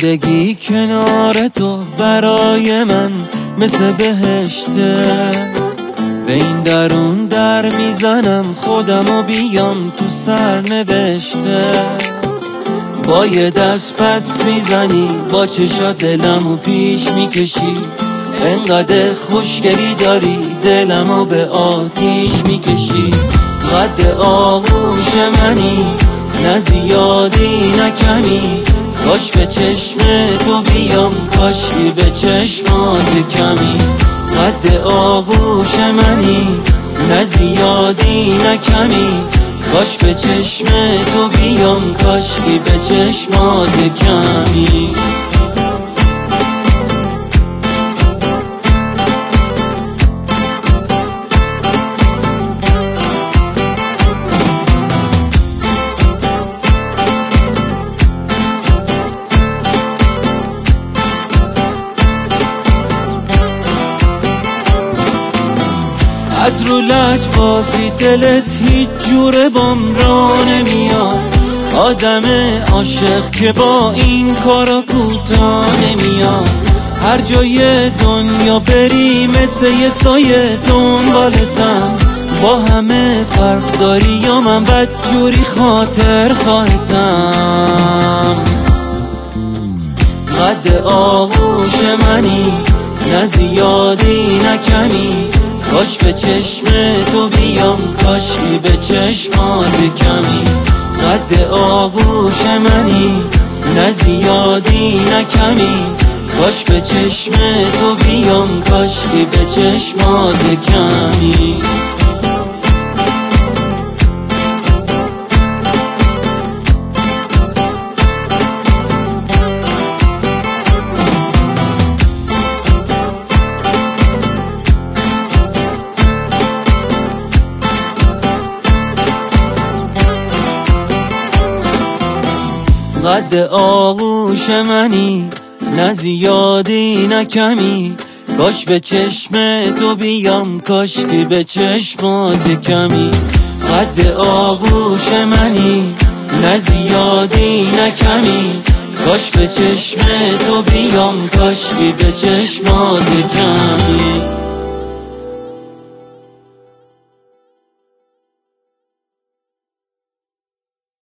زندگی کنار تو برای من مثل بهشته. به این درون در میزنم خودمو بیام تو سرنوشته. با یه دست پس میزنی، با چشات دلمو پیش میکشی. انقدر خوشگلی داری دلمو به آتیش میکشی. قد آغوش منی، نه زیادی نه کمی. کاش به چشم تو بیام، کاشکی به چشمات کمی. قد آغوش منی، نه زیادی نه کمی. کاش به چشم تو بیام، کاشکی به چشمات کمی. از رو لج بازی دلت هیچ جوره بام را نمیاد. آدم عاشق که با این کارا کوتاه نمیاد. هر جای دنیا بری مثل یه سایه دنبالتم. با همه فرق داری یا من بد جوری خاطر خواهتم. قد آغوش منی، نه زیادی نه کمی. کاش به چشم تو بیام، کاشکی به چشمات کمی. قد آغوش منی، نه زیادی نه کمی. کاش به چشم تو بیام، کاشکی به چشمات کمی. قد آغوش منی، نه زیادی نه کمی. کاش به چشم تو بیام، کاشکی به چشمات کمی. قد آغوش منی، نه زیادی نه کمی. کاش به چشم تو بیام، کاشکی به چشمات کمی.